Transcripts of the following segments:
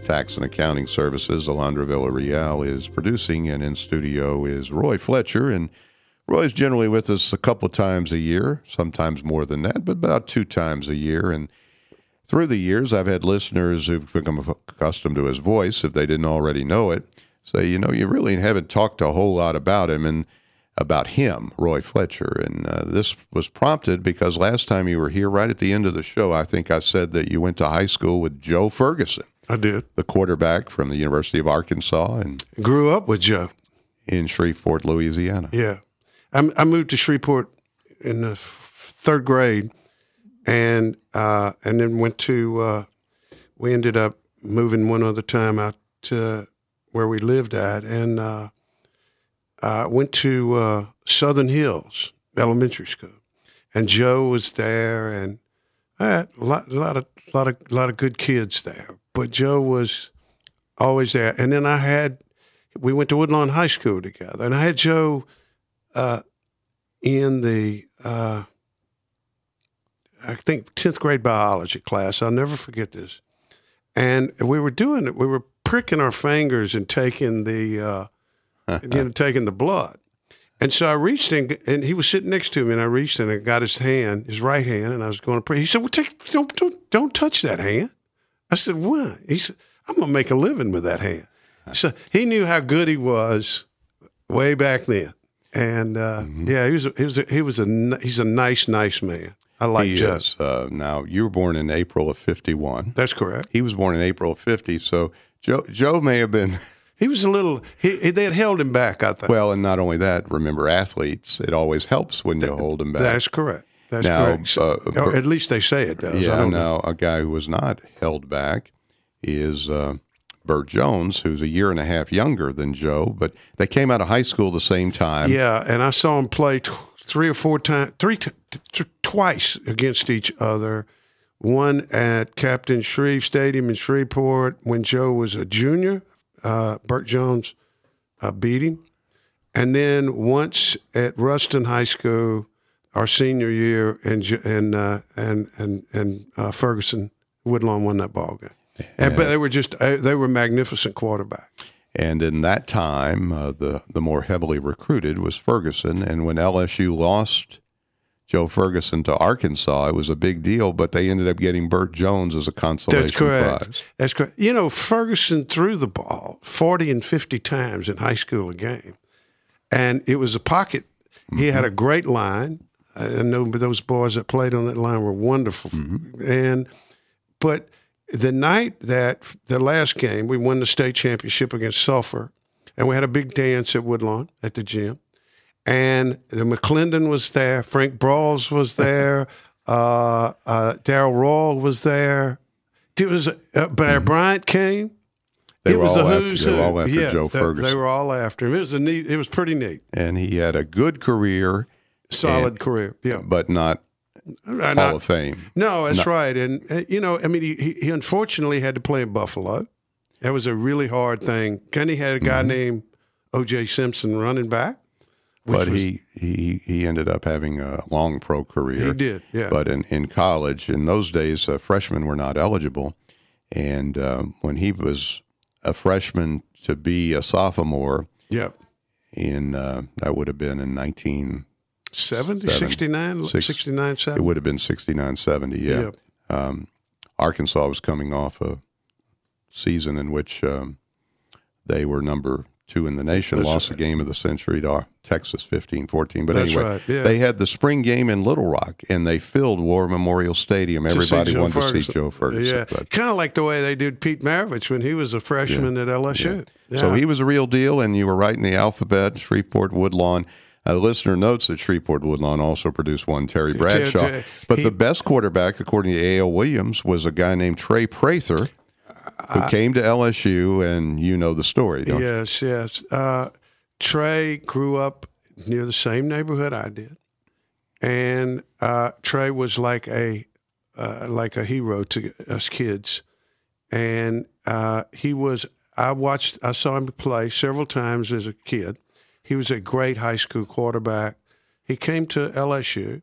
Tax and Accounting Services. Alondra Villarreal is producing, and in studio is Roy Fletcher. And Roy's generally with us a couple of times a year, sometimes more than that, but about 2 times a year. And through the years, I've had listeners who've become accustomed to his voice, if they didn't already know it, say, you really haven't talked a whole lot about him and about him, Roy Fletcher. And this was prompted because last time you were here, right at the end of the show, I think I said that you went to high school with Joe Ferguson. I did. The quarterback from the University of Arkansas. And grew up with Joe. In Shreveport, Louisiana. Yeah. I moved to Shreveport in the 3rd grade and then went to, we ended up moving one other time out to where we lived at, and went to Southern Hills Elementary School, and Joe was there, and I had a lot of good kids there. But Joe was always there, and then we went to Woodlawn High School together, and I had Joe in the I think 10th grade biology class. I'll never forget this, and we were doing it. We were pricking our fingers and taking the taking the blood. And so I reached in, and he was sitting next to me, and I reached in and got his right hand, and I was going to pray. He said, well, don't touch that hand. I said, why? He said, I'm going to make a living with that hand. So he knew how good he was way back then. And he's a nice man. I like Joe. Now, you were born in April of 51. That's correct. He was born in April of 50, so Joe may have been... He was a little. They had held him back, I think. Well, and not only that, remember, athletes. It always helps when you hold them back. That's correct. Correct. Or at least they say it does. Yeah. Now, a guy who was not held back is Burt Jones, who's a year and a half younger than Joe, but they came out of high school the same time. Yeah, and I saw him play 3 or 4 times, twice against each other. One at Captain Shreve Stadium in Shreveport when Joe was a junior. Burt Jones beat him, and then once at Ruston High School, our senior year, and Ferguson Woodlawn won that ball game. But they were magnificent quarterbacks. And in that time, the more heavily recruited was Ferguson, and when LSU lost Joe Ferguson to Arkansas, it was a big deal, but they ended up getting Burt Jones as a consolation prize. That's correct. Ferguson threw the ball 40 and 50 times in high school a game, and it was a pocket. Mm-hmm. He had a great line. I know those boys that played on that line were wonderful. Mm-hmm. But the night that the last game, we won the state championship against Sulphur, and we had a big dance at Woodlawn at the gym. And McClendon was there. Frank Brawls was there. Darrell Rawle was there. But Bryant came. They were all after Joe Ferguson. They were all after him. It was pretty neat. And he had a good career. Solid career, yeah. But not Hall of Fame. No, that's right. And, he unfortunately had to play in Buffalo. That was a really hard thing. Kenny had a guy named O.J. Simpson running back. But he ended up having a long pro career. He did, yeah. But in college, in those days, freshmen were not eligible. And when he was a freshman to be a sophomore, that would have been in 1970, 69, 69, 70. It would have been 69, 70, yeah. Arkansas was coming off a season in which they were number 2 in the nation, lost the game of the century to Texas 15-14. But anyway, they had the spring game in Little Rock, and they filled War Memorial Stadium. Everybody wanted to see Joe Ferguson. Yeah, kind of like the way they did Pete Maravich when he was a freshman at LSU. Yeah. So he was a real deal, and you were right in the alphabet, Shreveport Woodlawn. The listener notes that Shreveport Woodlawn also produced one, Terry Bradshaw. But the best quarterback, according to A.L. Williams, was a guy named Trey Prather, who came to LSU, and you know the story, don't you? Yes. Trey grew up near the same neighborhood I did, and Trey was like a hero to us kids. And I saw him play several times as a kid. He was a great high school quarterback. He came to LSU.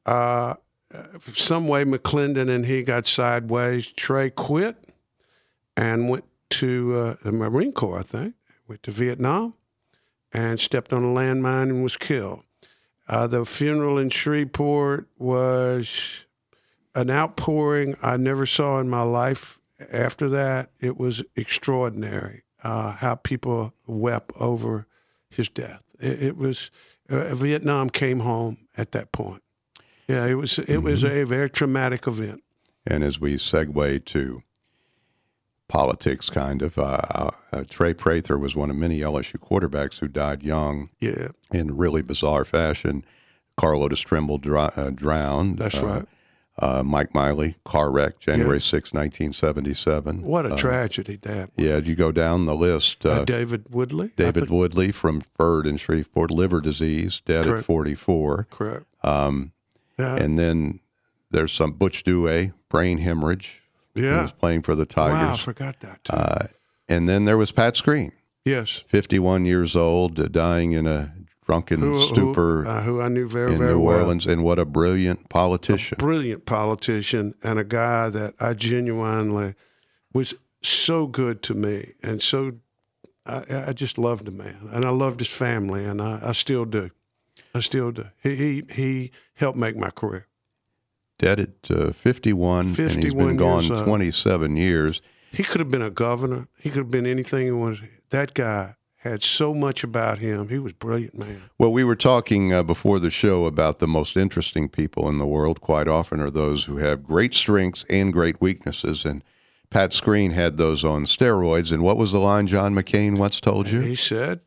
Some way McClendon and he got sideways. Trey quit. and went to the Marine Corps, I think. Went to Vietnam and stepped on a landmine and was killed. The funeral in Shreveport was an outpouring I never saw in my life. After that, it was extraordinary how people wept over his death. It was Vietnam came home at that point. Yeah, it was a very traumatic event. And as we segue to politics, kind of, Trey Prather was one of many LSU quarterbacks who died young. Yeah, in really bizarre fashion. Carlotta Trimble drowned. That's right. Mike Miley, car wreck, January 6, 1977. What a tragedy that was. Yeah, you go down the list. David Woodley? David Woodley from Ferd in Shreveport, liver disease, dead at 44. Correct. And then there's some Butch Dewey, brain hemorrhage. Yeah. He was playing for the Tigers. Wow, I forgot that too. And then there was Pat Screen. Yes. 51 years old, dying in a drunken stupor who I knew very, in very New well. Orleans. And what a brilliant politician. Brilliant politician, and a guy that I genuinely was so good to me. And so I just loved the man. And I loved his family, and I still do. I still do. He helped make my career. Dead at 51, and he's been gone 27 years. He could have been a governor. He could have been anything he wanted. That guy had so much about him. He was a brilliant man. Well, we were talking before the show about the most interesting people in the world. Quite often are those who have great strengths and great weaknesses, and Pat Screen had those on steroids. And what was the line John McCain once told you? He said,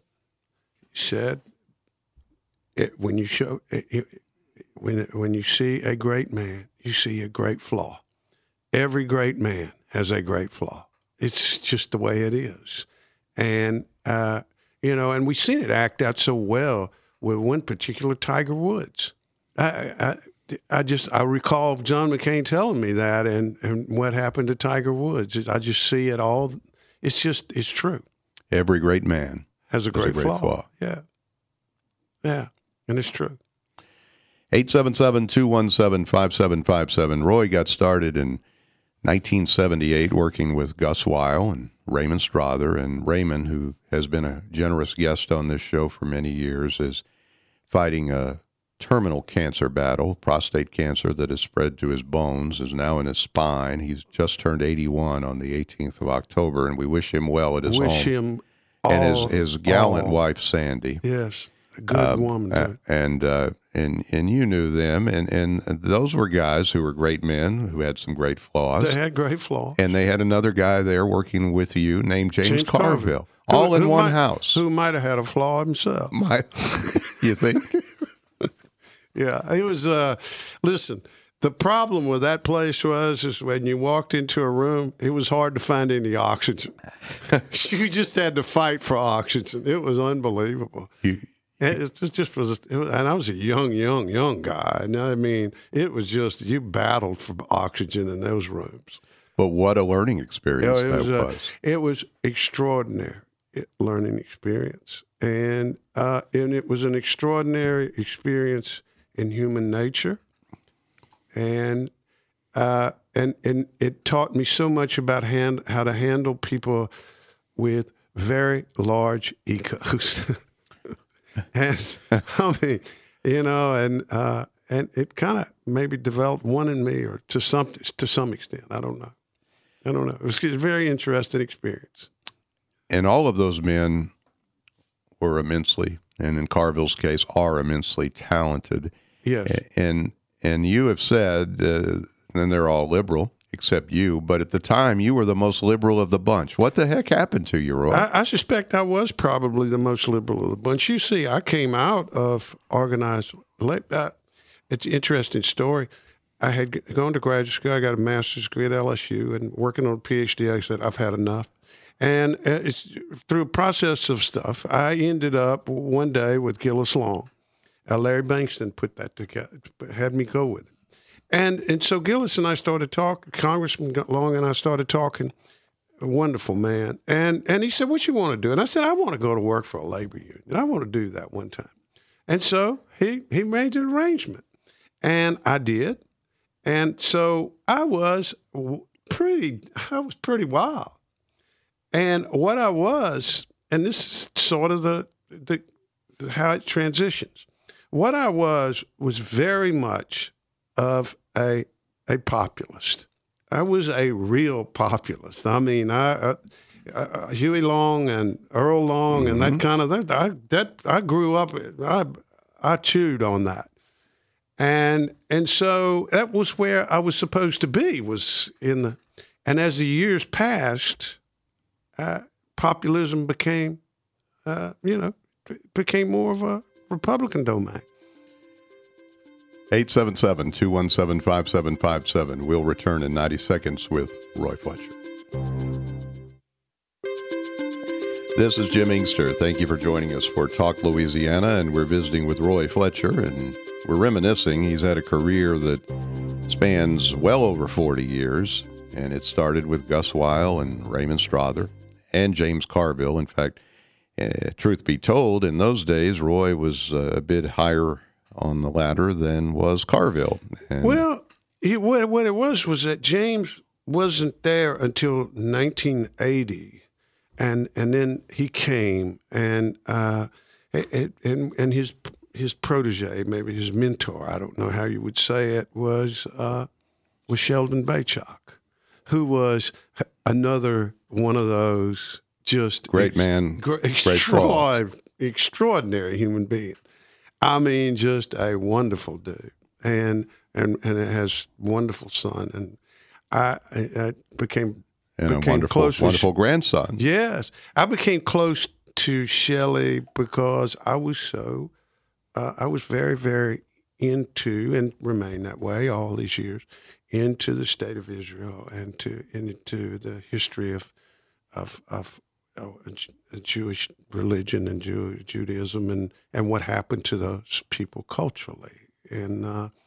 when you see a great man, you see a great flaw. Every great man has a great flaw. It's just the way it is. And, and we've seen it act out so well with one particular Tiger Woods. I recall John McCain telling me that and what happened to Tiger Woods. I just see it all. It's true. Every great man has a great flaw. Yeah. Yeah. And it's true. 877-217-5757. Roy got started in 1978 working with Gus Weil and Raymond Strother. And Raymond, who has been a generous guest on this show for many years, is fighting a terminal cancer battle, prostate cancer that has spread to his bones, is now in his spine. He's just turned 81 on the 18th of October, and we wish him well at his home. Wish him and his gallant wife, Sandy. Yes. Good woman, and you knew them, and those were guys who were great men who had some great flaws. They had great flaws, and they had another guy there working with you named James Carville, all in one house, who might have had a flaw himself. You think? Yeah, it was. Listen, the problem with that place is when you walked into a room, it was hard to find any oxygen. You just had to fight for oxygen. It was unbelievable. And I was a young guy. And I mean, it was just, you battled for oxygen in those rooms. But what a learning experience that was. It was extraordinary learning experience. And it was an extraordinary experience in human nature. And it taught me so much about how to handle people with very large egos. And I mean, and it kind of maybe developed one in me, or to some extent. I don't know. It was a very interesting experience. And all of those men were immensely, and in Carville's case, are immensely talented. Yes. And you have said, and they're all liberal except you, but at the time you were the most liberal of the bunch. What the heck happened to you, Roy? I suspect I was probably the most liberal of the bunch. You see, I came out of organized. It's an interesting story. I had gone to graduate school. I got a master's degree at LSU, and working on a PhD, I said, I've had enough. And it's through a process of stuff, I ended up one day with Gillis Long. Larry Bankston put that together, had me go with it. And so Gillis and I started talking, Congressman Long and I started talking, a wonderful man. And he said, what you want to do? And I said, I want to go to work for a labor union. I want to do that one time. And so he made an arrangement. And I did. And so I was pretty wild. And what I was, and this is sort of the how it transitions. What I was very much of a populist. I was a real populist. I mean, Huey Long and Earl Long and that kind of that I grew up. I chewed on that, and so that was where I was supposed to be. Was in the, and as the years passed, populism became, became more of a Republican domain. 877-217-5757. We'll return in 90 seconds with Roy Fletcher. This is Jim Inkster. Thank you for joining us for Talk Louisiana, and we're visiting with Roy Fletcher, and we're reminiscing. He's had a career that spans well over 40 years, and it started with Gus Weil and Raymond Strother and James Carville. In fact, truth be told, in those days, Roy was a bit higher on the ladder than was Carville. And well, what it was that James wasn't there until 1980, and then he came, and his protege, maybe his mentor, I don't know how you would say it, was Sheldon Bachok, who was another one of those just great man, extraordinary human being. I mean, just a wonderful dude, and it has wonderful son, and I became a wonderful grandson. Yes, I became close to Shelley because I was very, very into, and remain that way all these years, into the state of Israel and into the history of Jewish religion and Judaism and what happened to those people culturally and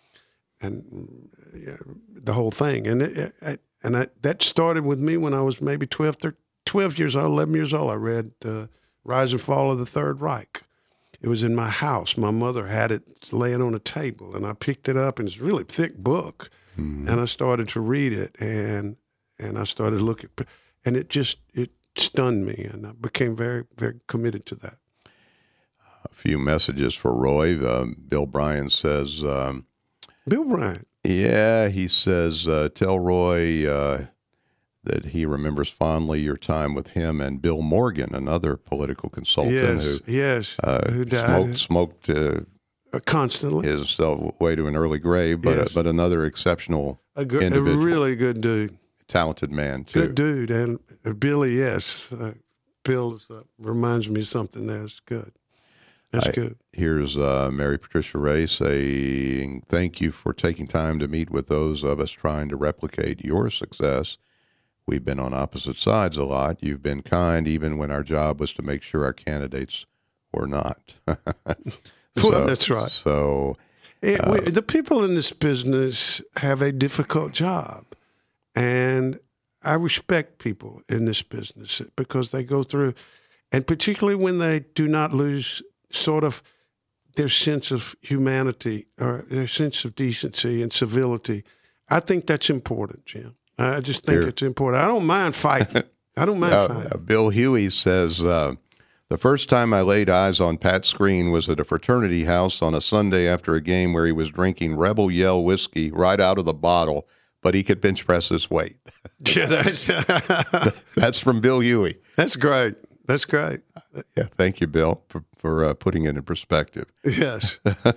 the whole thing. And that started with me when I was maybe 12 years old, 11 years old. I read Rise and Fall of the Third Reich. It was in my house. My mother had it laying on a table, and I picked it up, and it's a really thick book. Mm-hmm. And I started to read it, and I started looking, and it stunned me, and I became very, very committed to that. A few messages for Roy. Bill Bryan says... Bill Bryan? Yeah, he says, tell Roy that he remembers fondly your time with him and Bill Morgan, another political consultant who died. Smoked constantly his way to an early grave, but another exceptional individual. A really good dude. Talented man, too. Good dude. And Billy, yes. Bill reminds me of something that's good. That's good. Here's Mary Patricia Ray saying, thank you for taking time to meet with those of us trying to replicate your success. We've been on opposite sides a lot. You've been kind even when our job was to make sure our candidates were not. Well, that's right. So the people in this business have a difficult job. And I respect people in this business because they go through, and particularly when they do not lose sort of their sense of humanity or their sense of decency and civility. I think that's important, Jim. I just think it's important. I don't mind fighting. Bill Huey says, the first time I laid eyes on Pat Screen was at a fraternity house on a Sunday after a game where he was drinking Rebel Yell whiskey right out of the bottle, but he could bench press his weight. Yeah, that's from Bill Huey. That's great. That's great. Yeah, thank you, Bill, for putting it in perspective. Yes.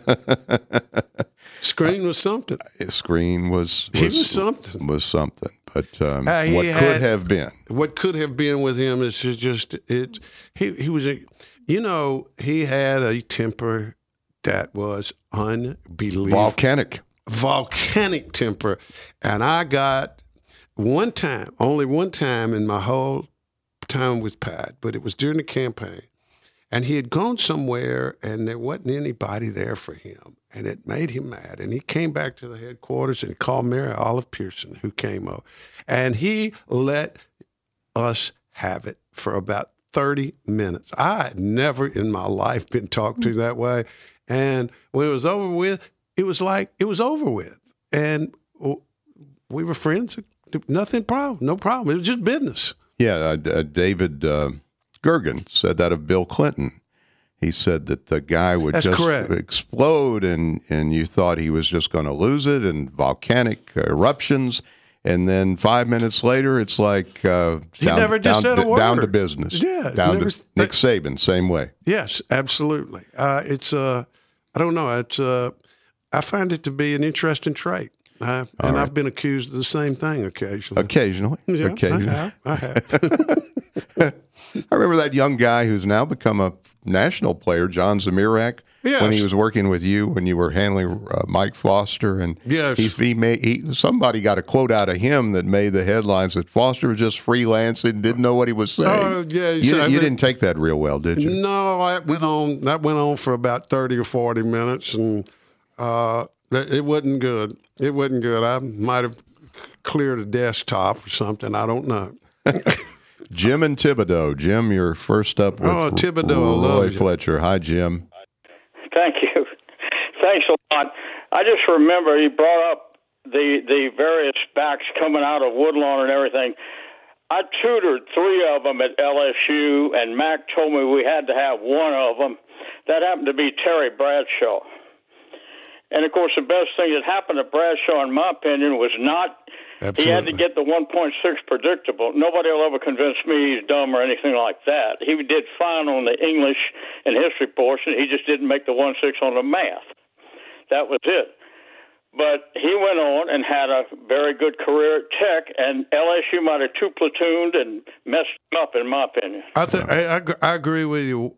Screen was something. Screen was something. Was something. But what could have been? What could have been with him is just it. He was he had a temper that was unbelievable. Volcanic temper. And I got only one time in my whole time with Pat, but it was during the campaign. And he had gone somewhere and there wasn't anybody there for him. And it made him mad. And he came back to the headquarters and called Mary Olive Pearson, who came over. And he let us have it for about 30 minutes. I had never in my life been talked to that way. And when it was over with, it was like it was over with. And we were friends. No problem. It was just business. David Gergen said that of Bill Clinton. He said that the guy would That's just correct. explode, and you thought he was just going to lose it, and volcanic eruptions. And then 5 minutes later, it's like never just said a word. Down to business. Yeah, down never, to Nick Saban, same way. Yes, absolutely. It's I don't know. It's I find it to be an interesting trait, and I've been accused of the same thing occasionally. Occasionally, Yeah, occasionally. I have. I remember that young guy who's now become a national player, John Zamirak, Yes. when he was working with you, when you were handling Mike Foster, and Yes. somebody got a quote out of him that made the headlines that Foster was just freelancing, didn't know what he was saying. Oh, yeah, you didn't take that real well, did you? No, that went on for about 30 or 40 minutes, and it wasn't good. It wasn't good. I might have cleared a desktop or something. I don't know. Jim and Thibodeau. Jim, you're first up with Thibodeau, I Roy love you. Fletcher. Hi, Jim. Thank you. Thanks a lot. I just remember he brought up the various backs coming out of Woodlawn and everything. I tutored 3 of them at LSU, and Mac told me we had to have one of them. That happened to be Terry Bradshaw. And, of course, the best thing that happened to Bradshaw, in my opinion, was not Absolutely. he had to get the 1.6 predictable. Nobody will ever convince me he's dumb or anything like that. He did fine on the English and history portion. He just didn't make the 1.6 on the math. That was it. But he went on and had a very good career at Tech, and LSU might have 2-platooned and messed him up, in my opinion. I agree with you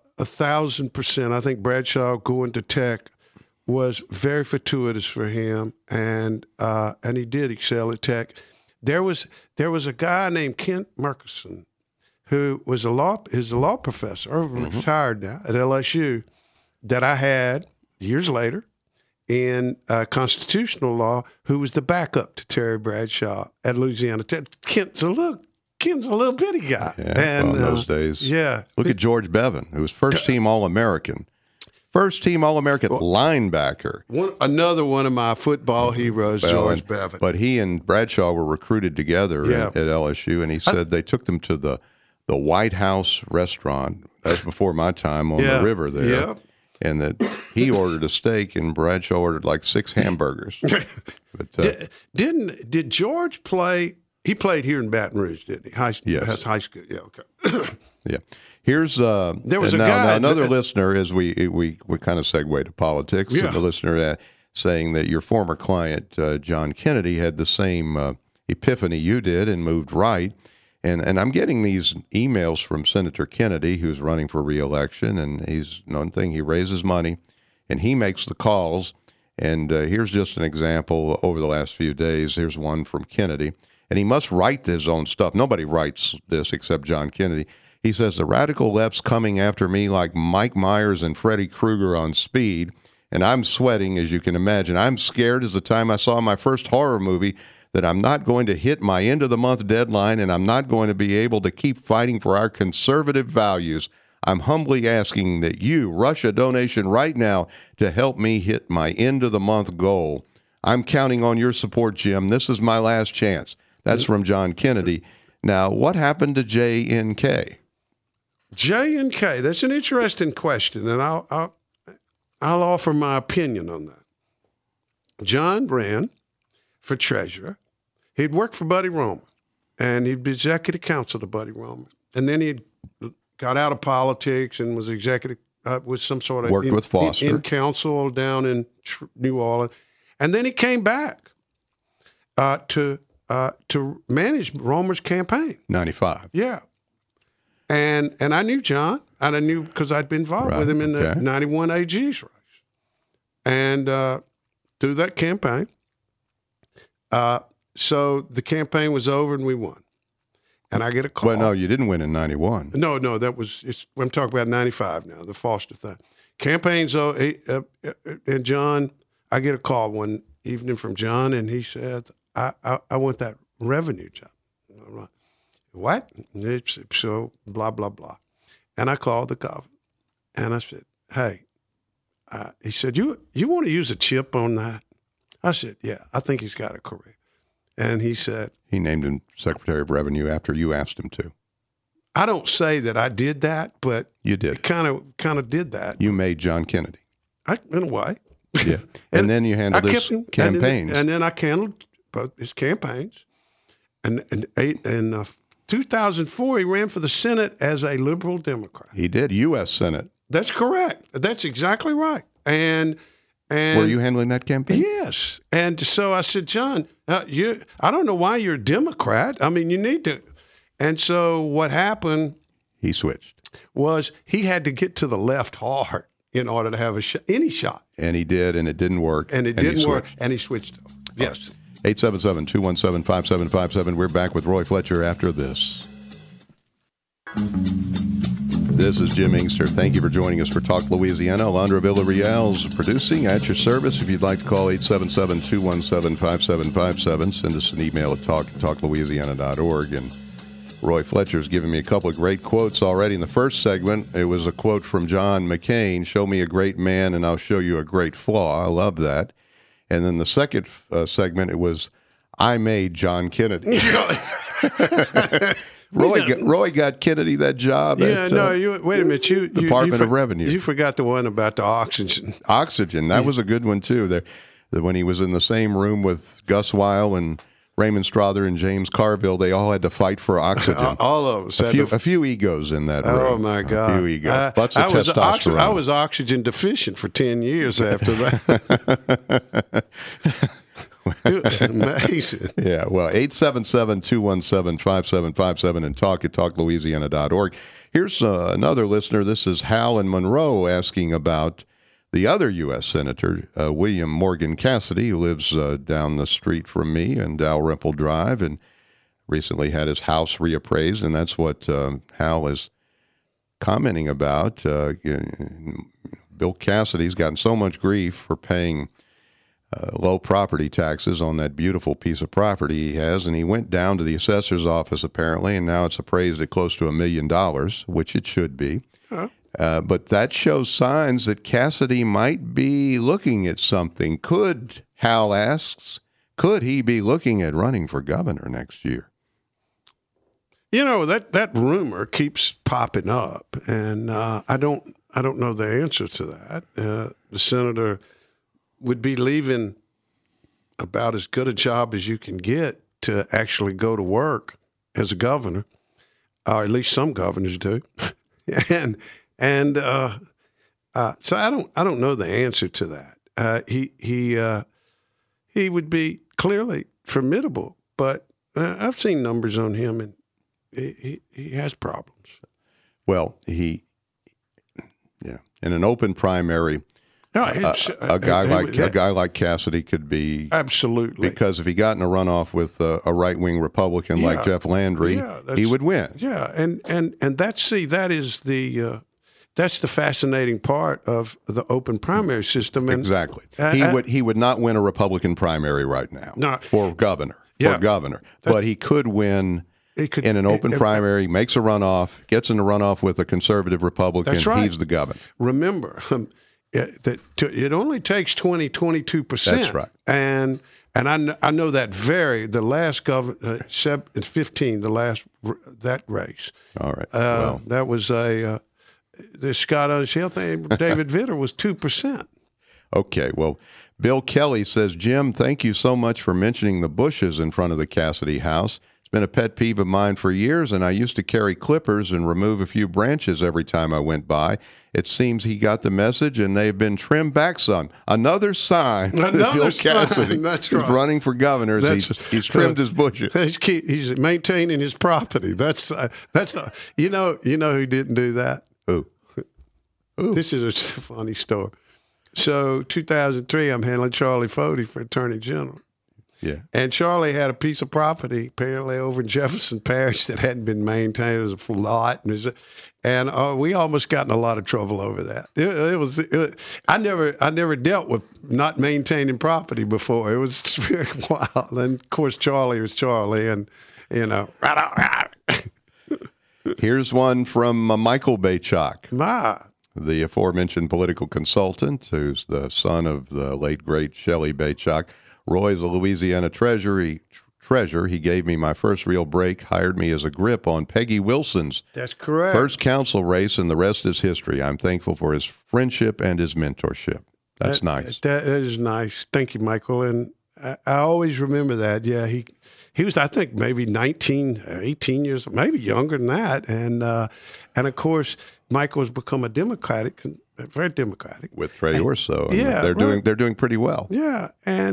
1,000%. I think Bradshaw going to Tech was very fortuitous for him, and he did excel at Tech. There was a guy named Kent Murkison who was a law professor, retired now at LSU, that I had years later in constitutional law, who was the backup to Terry Bradshaw at Louisiana Tech. Kent's a little bitty guy. Yeah, and in those days. Yeah. Look at George Bevan, who was first-team All-American. First-team All-American linebacker. Another one of my football heroes, George Bevan. But he and Bradshaw were recruited together at LSU, and he said they took them to the White House restaurant. That's before my time on the river there. Yeah. And that he ordered a steak, and Bradshaw ordered like 6 hamburgers. But, Did George play? He played here in Baton Rouge, didn't he? Yes. That's high school. Yeah, okay. Yeah. Here's there was a now, guy. now another listener, as we kind of segue to politics, Yeah. and the listener saying that your former client, John Kennedy, had the same epiphany you did and moved right. And I'm getting these emails from Senator Kennedy, who's running for re-election, and he's one thing, he raises money, and he makes the calls. And here's just an example over the last few days. Here's one from Kennedy. And he must write his own stuff. Nobody writes this except John Kennedy. He says, the radical left's coming after me like Mike Myers and Freddy Krueger on speed, and I'm sweating, as you can imagine. I'm scared as the time I saw my first horror movie that I'm not going to hit my end-of-the-month deadline, and I'm not going to be able to keep fighting for our conservative values. I'm humbly asking that you rush a donation right now to help me hit my end-of-the-month goal. I'm counting on your support, Jim. This is my last chance. That's from John Kennedy. Now, what happened to J&K? J&K, that's an interesting question, and I'll offer my opinion on that. John ran for treasurer. He'd worked for Buddy Roman, and he'd be executive counsel to Buddy Roman. And then he got out of politics and was executive with some sort of worked with Foster in council down in New Orleans. And then he came back to manage Romer's campaign. 95. Yeah. And I knew John, and I knew because I'd been involved with him in the 91 AG's race. And through that campaign, so the campaign was over and we won. And I get a call. Well, no, you didn't win in 91. No, I'm talking about 95 now, the Foster thing. Campaign's over, and John, I get a call one evening from John, and he said, I want that revenue job. I'm like, what? It's so blah, blah, blah. And I called the governor, and I said, hey, he said, you want to use a chip on that? I said, yeah, I think he's got a career. And he said, He named him Secretary of Revenue after you asked him to. I don't say that I did that, but You did. kind of did that. You made John Kennedy. In a way. Yeah. And then you handled his campaigns. And then I handled both his campaigns. And in 2004, he ran for the Senate as a liberal Democrat. He did. U.S. Senate. That's correct. That's exactly right. And Were you handling that campaign? yes. And so I said, John, I don't know why you're a Democrat. I mean, you need to. And so what happened He switched. was he had to get to the left hard in order to have any shot. And he did, and it didn't work. And it didn't work. And he switched. Yes. 877-217-5757. We're back with Roy Fletcher after this. This is Jim Inkster. Thank you for joining us for Talk Louisiana. Alondra Villarreal's producing at your service. If you'd like to call 877-217-5757, send us an email at talklouisiana.org. And Roy Fletcher's given me a couple of great quotes already. In the first segment, it was a quote from John McCain, "Show me a great man and I'll show you a great flaw." I love that. And then the second segment, it was, "I made John Kennedy." Roy got Kennedy that job at wait a minute. Department of Revenue. You forgot the one about the oxygen. Oxygen, that was a good one, too. That when he was in the same room with Gus Weil and Raymond Strother and James Carville, they all had to fight for oxygen. All of us. A few egos in that room. Oh, my God. A few egos. Lots of testosterone. I was oxygen deficient for 10 years after that. It was amazing. Yeah, well, 877-217-5757 and talk at talklouisiana.org. Here's another listener. This is Hal in Monroe asking about the other U.S. Senator, William Morgan Cassidy, who lives down the street from me in Dalrymple Drive and recently had his house reappraised, and that's what Hal is commenting about. Bill Cassidy's gotten so much grief for paying low property taxes on that beautiful piece of property he has, and he went down to the assessor's office apparently, and now it's appraised at close to $1 million, which it should be. Huh. But that shows signs that Cassidy might be looking at something. Hal asks, could he be looking at running for governor next year? You know, that rumor keeps popping up, and I don't know the answer to that. The senator would be leaving about as good a job as you can get to actually go to work as a governor, or at least some governors do. So I don't know the answer to that. He would be clearly formidable, but I've seen numbers on him, and he has problems. Well, in an open primary, a guy like Cassidy could be absolutely, because if he got in a runoff with a right-wing Republican like Jeff Landry, he would win. Yeah, and that's the fascinating part of the open primary system. And, exactly, he would not win a Republican primary right now for governor. But he could win. In an open primary, makes a runoff, gets in a runoff with a conservative Republican. That's right. He's the governor. Remember. That it only takes 22%. That's right. And I know that the last governor, 15, that race. All right. That was the Scott Hill thing. David Vitter was 2%. Okay. Well, Bill Kelly says, Jim, thank you so much for mentioning the bushes in front of the Cassidy house. It's been a pet peeve of mine for years, and I used to carry clippers and remove a few branches every time I went by. It seems he got the message, and they've been trimmed back some. Another sign that Bill Cassidy is running for governor. He's trimmed his bushes. He's maintaining his property. That's you know who didn't do that? Who? This is a funny story. So 2003, I'm handling Charlie Fody for Attorney General. Yeah. And Charlie had a piece of property apparently over in Jefferson Parish that hadn't been maintained. It was a lot. And we almost got in a lot of trouble over that. It was I never dealt with not maintaining property before. It was very wild. And of course, Charlie was Charlie. And, Here's one from Michael Bachok. The aforementioned political consultant, who's the son of the late, great Shelley Bachok. Roy is a Louisiana treasurer. treasure. He gave me my first real break, hired me as a grip on Peggy Wilson's That's correct. first council race, and the rest is history. I'm thankful for his friendship and his mentorship. That's nice. That is nice. Thank you, Michael. And I always remember that. Yeah, he was, I think, maybe 19, 18 years, maybe younger than that. And of course, Michael has become very democratic With Trey Orso. And yeah, they're doing pretty well. Yeah,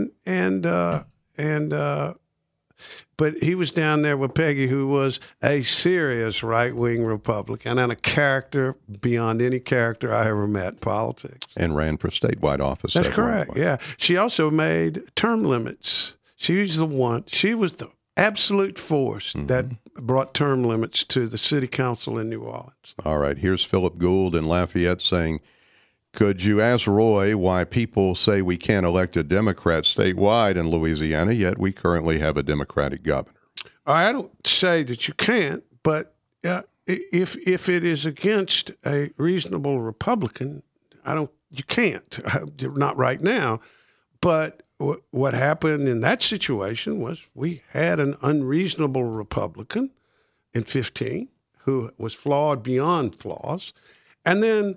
but he was down there with Peggy, who was a serious right-wing Republican and a character beyond any character I ever met in politics. And ran for statewide office. That's at one correct. point. Yeah, she also made term limits. She was the absolute force that brought term limits to the city council in New Orleans. All right, here's Philip Gould in Lafayette saying, could you ask Roy why people say we can't elect a Democrat statewide in Louisiana, yet we currently have a Democratic governor? I don't say that you can't, but if it is against a reasonable Republican, you can't. Not right now. But what happened in that situation was we had an unreasonable Republican in 2015 who was flawed beyond flaws, and then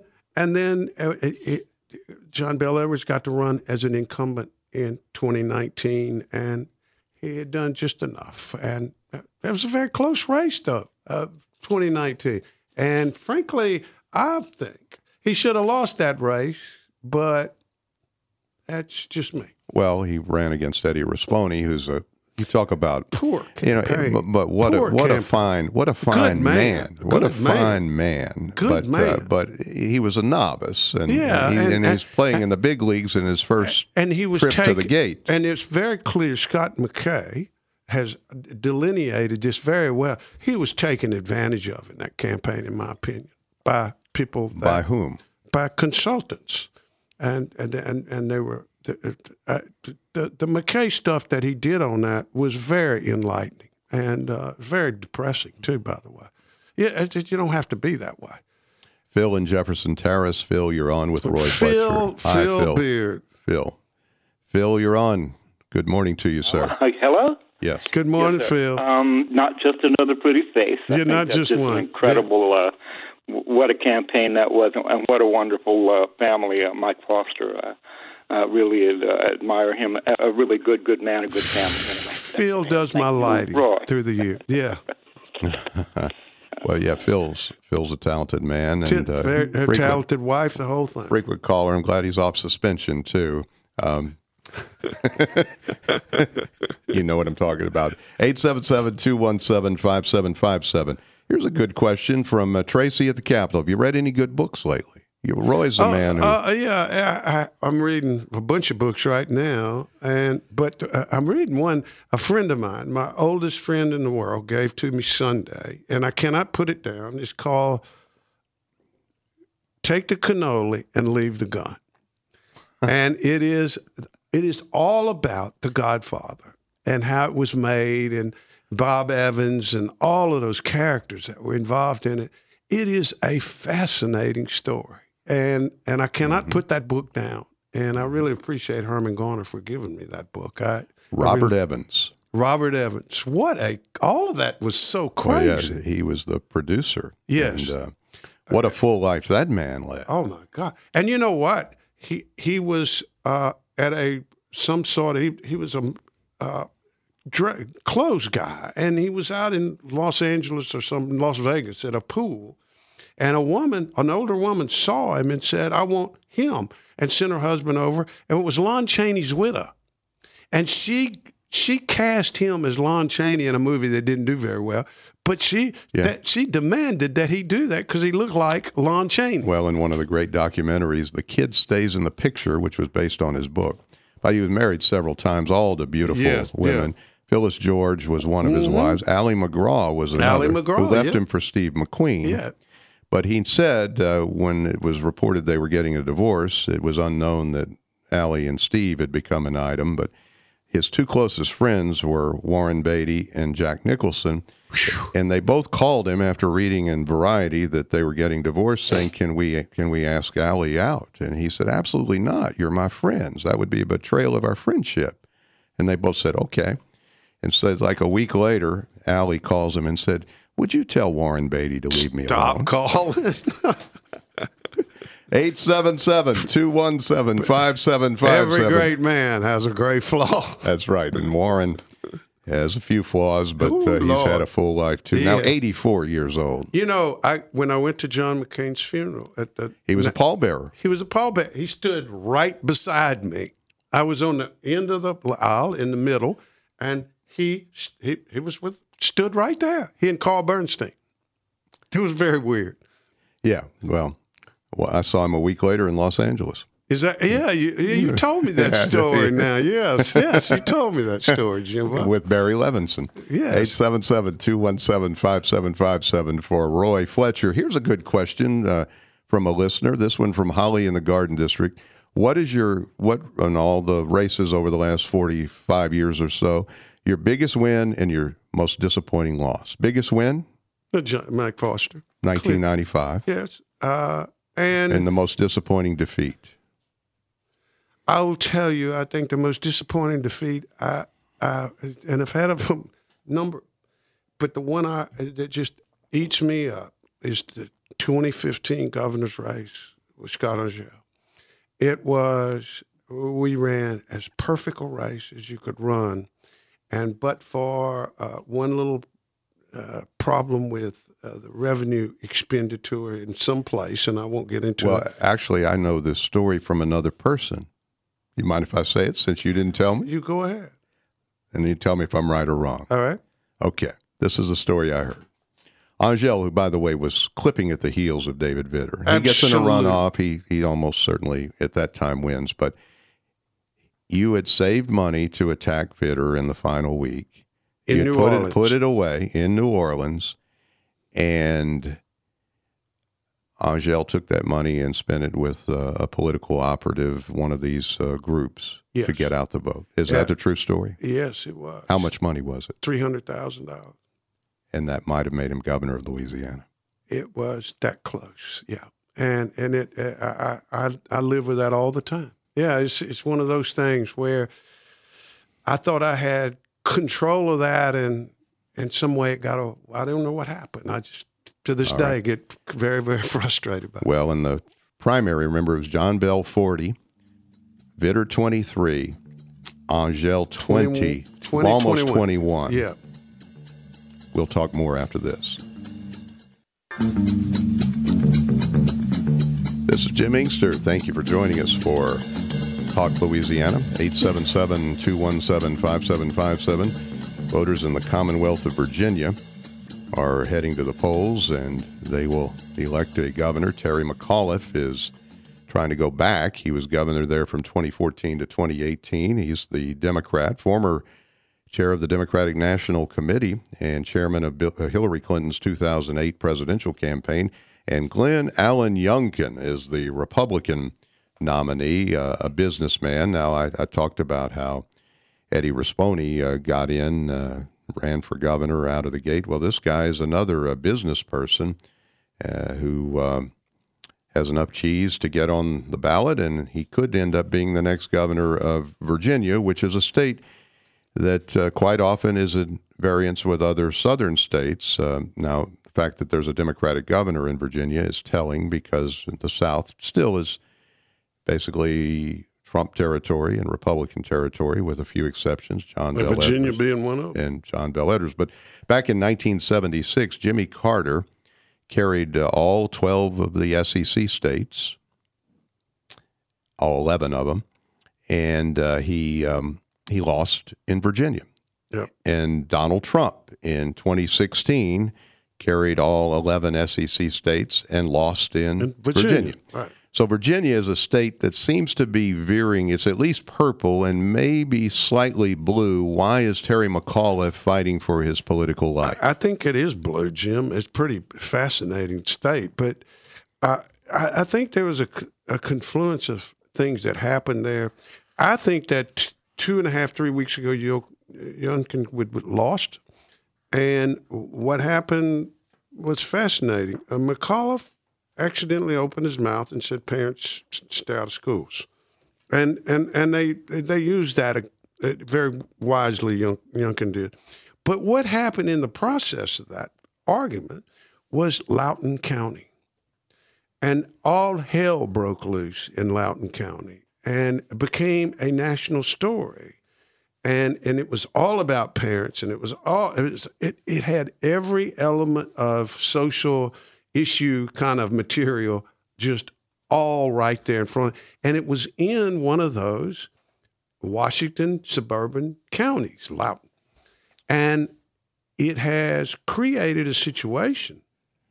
John Bel Edwards got to run as an incumbent in 2019, and he had done just enough. And it was a very close race, though, 2019. And frankly, I think he should have lost that race, but that's just me. Well, he ran against Eddie Rasponi, who's you talk about poor campaign. But what a fine man. What a fine man. But he was a novice, and he's playing in the big leagues in his first trip to the gate. And it's very clear Scott McKay has delineated this very well. He was taken advantage of in that campaign, in my opinion, by people. By whom? By consultants, and they were. The McKay stuff that he did on that was very enlightening and very depressing too, by the way. Yeah, you don't have to be that way. Phil in Jefferson Terrace. Phil, you're on with Roy Fletcher. Hi, Phil Beard. Phil, you're on. Good morning to you, sir. Hello? Yes. Good morning, yes, Phil. Not just another pretty face. You're not just one. Incredible. What a campaign that was, and what a wonderful family, Mike Foster. Really admire him. A really good man, a good family. Phil does my lighting through the year. Yeah. Well, yeah, Phil's a talented man, and very talented wife, the whole thing. Frequent caller. I'm glad he's off suspension too. You know what I'm talking about. 877-217-5757. Here's a good question from Tracy at the Capitol. Have you read any good books lately? Roy's a man who... I'm reading a bunch of books right now, but I'm reading one a friend of mine, my oldest friend in the world, gave to me Sunday, and I cannot put it down. It's called Take the Cannoli and Leave the Gun. And it is all about The Godfather and how it was made, and Bob Evans and all of those characters that were involved in it. It is a fascinating story. And I cannot put that book down. And I really appreciate Herman Garner for giving me that book. Robert Evans. All of that was so crazy. Well, yeah, he was the producer. Yes. And what a full life that man led. Oh, my God. And you know what? He was at he was a clothes guy. And he was out in Los Angeles or Las Vegas at a pool. And an older woman saw him and said, I want him, and sent her husband over. And it was Lon Chaney's widow. And she cast him as Lon Chaney in a movie that didn't do very well. But she demanded that he do that because he looked like Lon Chaney. Well, in one of the great documentaries, The Kid Stays in the Picture, which was based on his book. He was married several times, all to beautiful women. Yeah. Phyllis George was one of his wives. Allie McGraw was another, who left him for Steve McQueen. Yeah. But he said when it was reported they were getting a divorce, it was unknown that Allie and Steve had become an item. But his two closest friends were Warren Beatty and Jack Nicholson. Whew. And they both called him after reading in Variety that they were getting divorced, saying, can we ask Allie out? And he said, absolutely not. You're my friends. That would be a betrayal of our friendship. And they both said, okay. And said, like a week later, Allie calls him and said, "Would you tell Warren Beatty to leave me alone?" Stop calling. 877-217-5757. Every great man has a great flaw. That's right. And Warren has a few flaws, but he's Lord. had a full life, too. Now, 84 years old. You know, when I went to John McCain's funeral, He was a pallbearer. He was a pallbearer. He stood right beside me. I was on the end of the aisle in the middle, and he stood right there. He and Carl Bernstein. It was very weird. Yeah, well, I saw him a week later in Los Angeles. Is that? Yeah, you told me that story now. Yes, you told me that story, Jim. With Barry Levinson. Yes. 877-217-5757 for Roy Fletcher. Here's a good question from a listener. This one from Holly in the Garden District. What on all the races over the last 45 years or so, your biggest win and your most disappointing loss? Biggest win? Mike Foster. 1995. Yes. And the most disappointing defeat? I will tell you, I think the most disappointing defeat, and I've had a number, but the one that just eats me up is the 2015 governor's race with Scott Angel. We ran as perfect a race as you could run, but for one little problem with the revenue expenditure in some place, and I won't get into it. Well, actually, I know this story from another person. You mind if I say it since you didn't tell me? You go ahead. And you tell me if I'm right or wrong. All right. Okay. This is a story I heard. Angel, who, by the way, was clipping at the heels of David Vitter. He gets in a runoff. He almost certainly at that time wins. But you had saved money to attack Vitter in the final week. In New Orleans. Put it away in New Orleans. And Angel took that money and spent it with a political operative, one of these groups, to get out the vote. Is that the true story? Yes, it was. How much money was it? $300,000. And that might have made him governor of Louisiana. It was that close, yeah. And I live with that all the time. Yeah, it's one of those things where I thought I had control of that, and in some way I don't know what happened. I just, to this day, get very, very frustrated by it. Well, in the primary, remember, it was John Bell 40, Vitter 23, Angel 20 almost 21. Yeah. We'll talk more after this. This is Jim Inkster. Thank you for joining us for Talk Louisiana, 877-217-5757. Voters in the Commonwealth of Virginia are heading to the polls, and they will elect a governor. Terry McAuliffe is trying to go back. He was governor there from 2014 to 2018. He's the Democrat, former chair of the Democratic National Committee and chairman of Hillary Clinton's 2008 presidential campaign. And Glenn Allen Youngkin is the Republican nominee, a businessman. Now, I talked about how Eddie Risponi got in, ran for governor out of the gate. Well, this guy is another business person who has enough cheese to get on the ballot, and he could end up being the next governor of Virginia, which is a state that quite often is at variance with other southern states. Now, the fact that there's a Democratic governor in Virginia is telling, because the South still is basically Trump territory and Republican territory, with a few exceptions. Virginia being one of them. And John Bel Edwards. But back in 1976, Jimmy Carter carried all 12 of the SEC states, all 11 of them, and he lost in Virginia. Yep. And Donald Trump in 2016 carried all 11 SEC states and lost in Virginia. Right. So Virginia is a state that seems to be veering. It's at least purple and maybe slightly blue. Why is Terry McAuliffe fighting for his political life? I think it is blue, Jim. It's a pretty fascinating state. But I think there was a confluence of things that happened there. I think that 2.5, 3 weeks ago, Youngkin lost. And what happened was fascinating. McAuliffe accidentally opened his mouth and said, "Parents, stay out of schools," and they used that Very wisely, Youngkin did. But what happened in the process of that argument was Loudoun County. And all hell broke loose in Loudoun County and became a national story. And it was all about parents, and it had every element of social issue kind of material just all right there in front. And it was in one of those Washington suburban counties, Loudoun. And it has created a situation.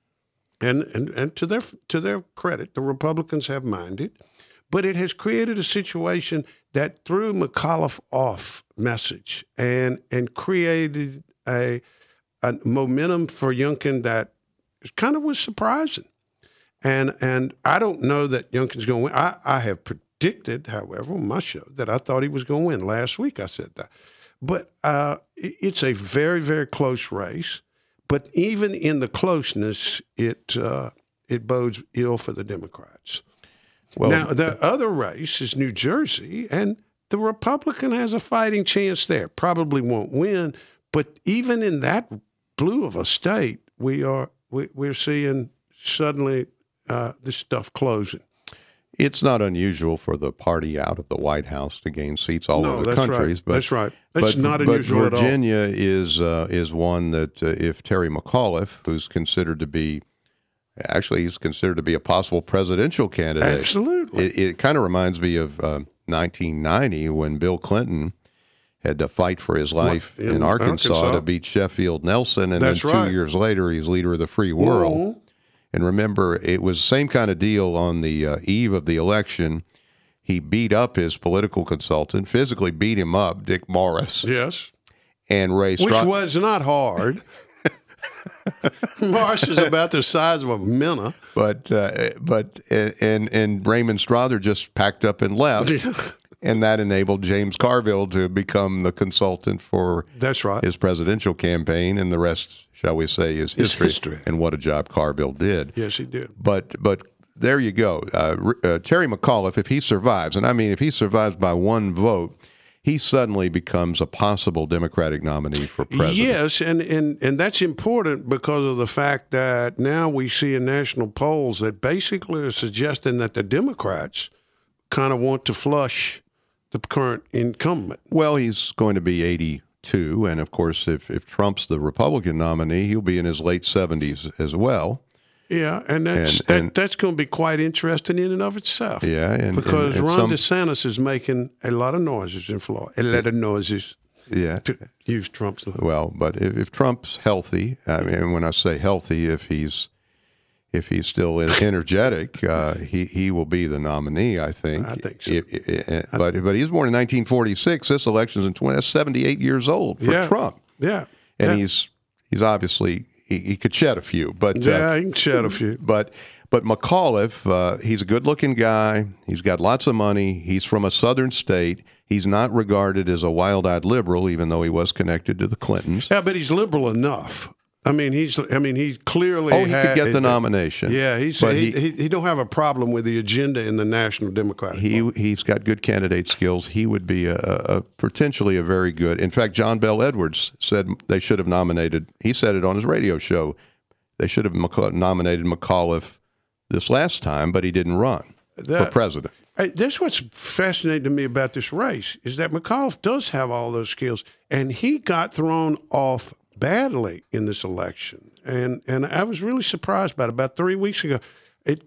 And to their credit, the Republicans have minded, but it has created a situation that threw McAuliffe off message and created a momentum for Youngkin that kind of was surprising. And I don't know that Youngkin's going to win. I have predicted, however, on my show that I thought he was going to win. Last week I said that. But it's a very, very close race. But even in the closeness, it bodes ill for the Democrats. Well, now, the other race is New Jersey, and the Republican has a fighting chance there. Probably won't win, but even in that blue of a state, we're seeing suddenly this stuff closing. It's not unusual for the party out of the White House to gain seats all over the countries. Right. That's right. That's not unusual at all. Virginia is one that if Terry McAuliffe, who's considered to be, actually he's considered to be a possible presidential candidate. Absolutely. It kind of reminds me of 1990 when Bill Clinton had to fight for his life in Arkansas to beat Sheffield Nelson, and then 2 years later he's leader of the free world. Mm-hmm. And remember, it was the same kind of deal on the eve of the election. He beat up his political consultant, physically beat him up, Dick Morris. Yes. And Ray Which was not hard. Morris is about the size of a minnow. But Raymond Strother just packed up and left. And that enabled James Carville to become the consultant for his presidential campaign, and the rest, shall we say, is history. And what a job Carville did. Yes, he did. But there you go. Terry McAuliffe, if he survives, and I mean if he survives by one vote, he suddenly becomes a possible Democratic nominee for president. Yes, and that's important because of the fact that now we see in national polls that basically are suggesting that the Democrats kind of want to flush the current incumbent. Well, he's going to be 82, and of course, if Trump's the Republican nominee, he'll be in his late 70s as well. Yeah, and that's going to be quite interesting in and of itself. Yeah, because Ron DeSantis is making a lot of noises in Florida, a lot of noises. Yeah, to use Trump's language. Well, but if Trump's healthy, I mean, when I say healthy, if he's still energetic, he will be the nominee, I think. I think so. But he was born in 1946. This election's in 78 years old for Trump. Yeah. And he's obviously, he could shed a few. But he can shed a few. But McAuliffe, he's a good-looking guy. He's got lots of money. He's from a southern state. He's not regarded as a wild-eyed liberal, even though he was connected to the Clintons. Yeah, but he's liberal enough. I mean, he clearly. Oh, he could get the nomination. Yeah, he don't have a problem with the agenda in the National Democratic Party. He's got good candidate skills. He would be a potentially a very good. In fact, John Bell Edwards said they should have nominated. He said it on his radio show. They should have nominated McAuliffe this last time, but he didn't run for president. That's what's fascinating to me about this race is that McAuliffe does have all those skills, and he got thrown off badly in this election, and I was really surprised by it. About 3 weeks ago, it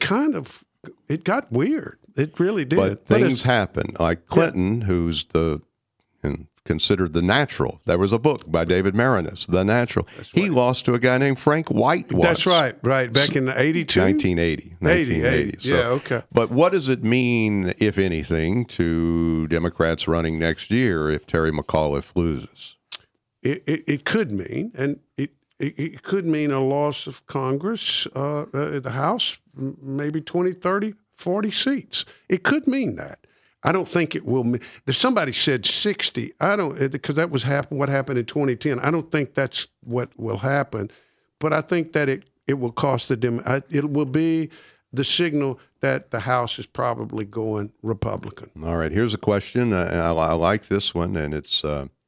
got weird. It really did. But things happen. Like Clinton, who's considered the natural. There was a book by David Maraniss, The Natural. He lost to a guy named Frank White once. That's right. Back in 82? 1980. 1980. So, yeah, okay. But what does it mean, if anything, to Democrats running next year if Terry McAuliffe loses? It could mean, and it could mean a loss of Congress, the House, maybe 20, 30, 40 seats. It could mean that. I don't think it will. Somebody said 60. I don't, because that was what happened in 2010. I don't think that's what will happen, but I think that it will cost it will be the signal that the House is probably going Republican. All right, here's a question. I like this one, and it's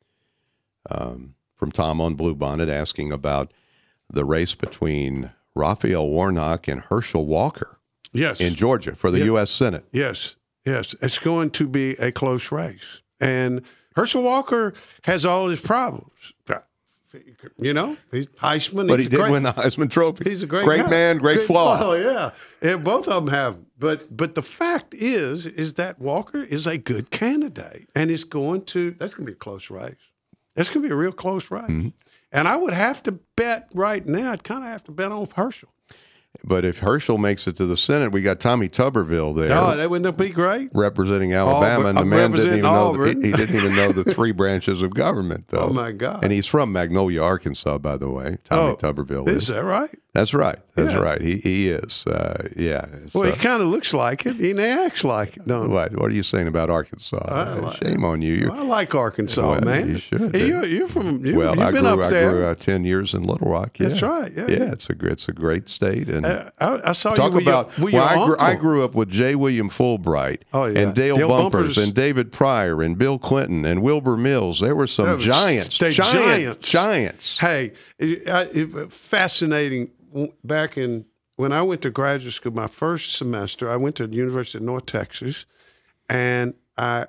from Tom on Bluebonnet asking about the race between Raphael Warnock and Herschel Walker in Georgia for the U.S. Senate. Yes. It's going to be a close race. And Herschel Walker has all his problems. You know, he's Heisman. But he did win the Heisman Trophy. He's a great guy. Man, great flaw. Oh, yeah. And both of them have. But the fact is that Walker is a good candidate. And that's going to be a close race. That's going to be a real close race. Mm-hmm. And I would have to bet right now, I'd kind of have to bet on Herschel. But if Herschel makes it to the Senate, we got Tommy Tuberville there. Oh, that wouldn't be great. Representing Alabama, and the man didn't even know he didn't even know the three branches of government, though. Oh my God! And he's from Magnolia, Arkansas, by the way. Tommy Tuberville is that right? That's right. That's right. He is. Yeah. Well, he kind of looks like it. He acts like it. Don't what? What are you saying about Arkansas? Shame on you. I like Arkansas, man. You should. You're from. You've I been up there. I grew 10 years in Little Rock. Yeah. That's right. Yeah. It's a great state. And I saw talk you about. I grew up with J. William Fulbright and Dale Bumpers and David Pryor and Bill Clinton and Wilbur Mills. There were some giants. Giants. Hey, fascinating. Back when I went to graduate school, my first semester, I went to the University of North Texas, and I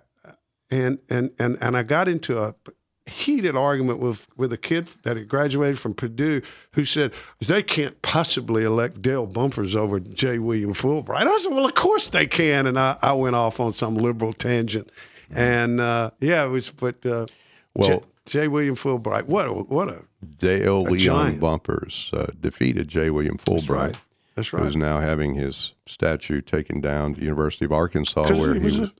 got into a heated argument with a kid that had graduated from Purdue who said they can't possibly elect Dale Bumpers over J. William Fulbright. I said, well, of course they can, and I went off on some liberal tangent, and it was, but J. William Fulbright, what a Dale Leon Bumpers defeated J. William Fulbright. That's right. Who's now having his statue taken down to the University of Arkansas, where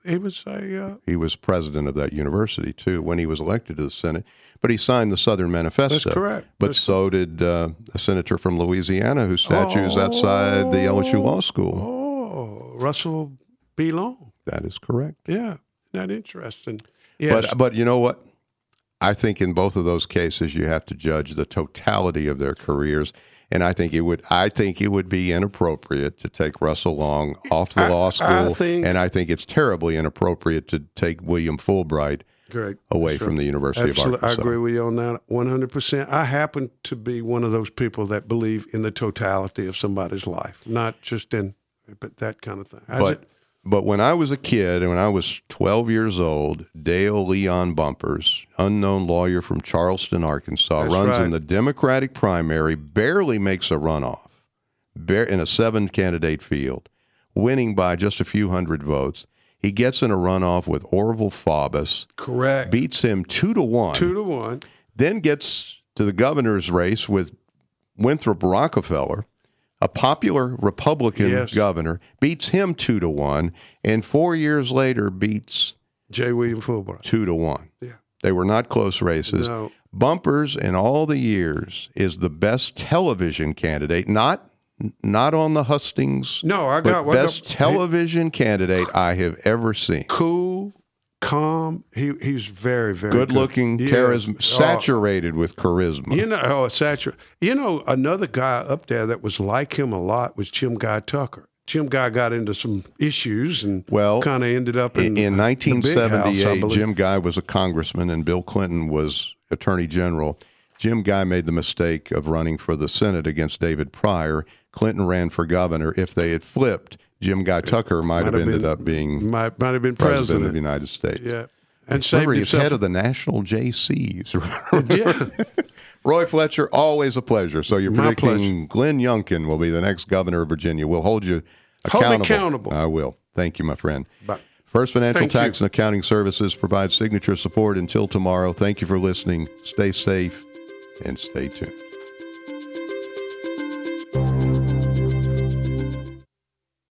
he was president of that university too when he was elected to the Senate. But he signed the Southern Manifesto. That's correct. But so did a senator from Louisiana whose statue is outside the LSU Law School. Oh, Russell B. Long. That is correct. Yeah, isn't that interesting? Yes. But you know what? I think in both of those cases, you have to judge the totality of their careers, and I think it would be inappropriate to take Russell Long off the law school, and I think it's terribly inappropriate to take William Fulbright away from the University of Arkansas. I agree with you on that 100%. I happen to be one of those people that believe in the totality of somebody's life, not just but that kind of thing. But when I was a kid, and when I was 12 years old, Dale Leon Bumpers, unknown lawyer from Charleston, Arkansas, runs in the Democratic primary, barely makes a runoff in a 7-candidate field, winning by just a few hundred votes. He gets in a runoff with Orville Faubus. Correct. Beats him 2-1. 2-1. Then gets to the governor's race with Winthrop Rockefeller, a popular Republican governor, beats him 2-1, and 4 years later beats J. William Fulbright 2-1. Yeah, they were not close races. No. Bumpers in all the years is the best television candidate, not on the hustings. No, best television candidate I have ever seen. Cool. Calm. He's very, very good looking, charisma, saturated with charisma. Saturated. Another guy up there that was like him a lot was Jim Guy Tucker. Jim Guy got into some issues and kind of ended up in 1978. Jim Guy was a congressman and Bill Clinton was attorney general. Jim Guy made the mistake of running for the Senate against David Pryor. Clinton ran for governor. If they had flipped, Jim Guy Tucker might have ended up being might have been president of the United States. Yeah, and remember, he's head of the National JCs. Roy Fletcher, always a pleasure. So you're predicting Glenn Youngkin will be the next governor of Virginia. We'll hold you accountable. I will. Thank you, my friend. Bye. First Financial Tax and Accounting Services provides signature support until tomorrow. Thank you for listening. Stay safe and stay tuned.